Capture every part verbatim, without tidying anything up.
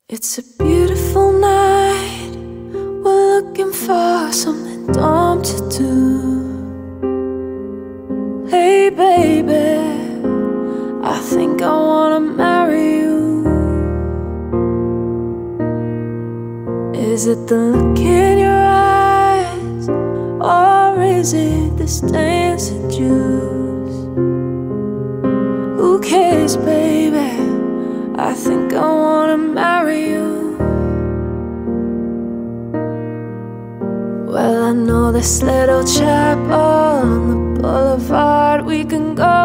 It's a beautiful night. We're looking for something dumb to do. Hey baby, I think I wanna marry you. Is it the look in your eyes, or is it this dancing juice? Who cares, baby? I think I wanna marry you. Well, I know this little chapel on the boulevard we can go.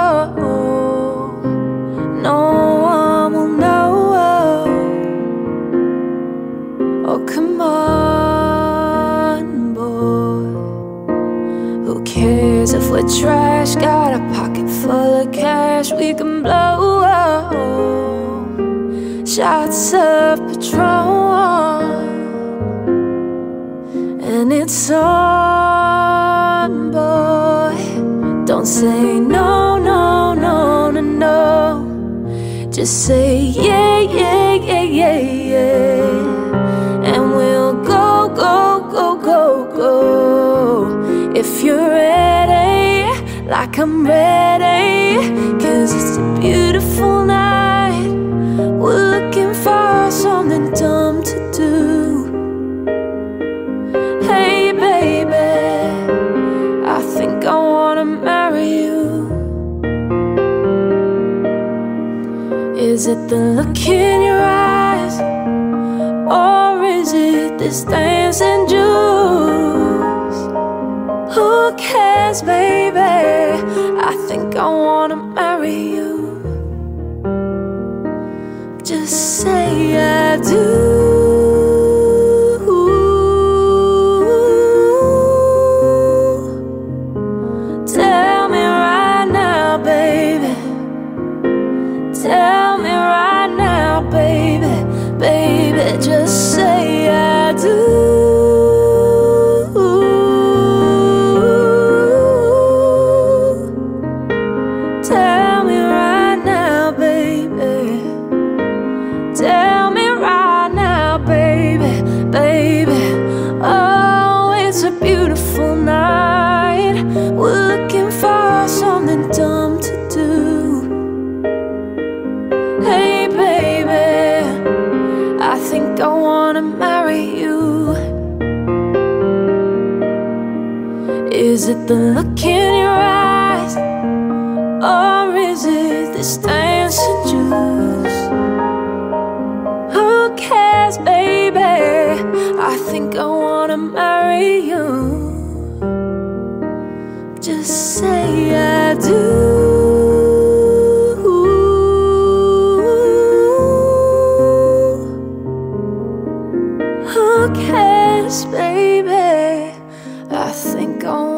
No one will know. Oh, come on, boy. Who cares if we're trash? Got a pocket full of cash we can blow. Shots of Patron, and it's on, boy. Don't say no, no, no, no, no. Just say yeah, yeah, yeah, yeah, yeah. And we'll go, go, go, go, go. If you're ready, like I'm ready, 'cause it's a beautiful night. We're looking for something dumb to do. Hey baby, I think I wanna marry you. Is it the look in your eyes, or is it this dancing juice? Who cares, baby? I think I wanna marry you. Just say I do. Tell me right now, baby. Tell me right now, baby. Baby, just say I do. Tell me right now, baby. Tell me right now, baby, baby. Oh, it's a beautiful night. We're looking for something dumb to do. Hey baby, I think I wanna marry you. Is it the look in your eyes, or is it this dancing juice? Who cares, baby? I think I wanna marry you. Just say I do. Who cares, baby? I think I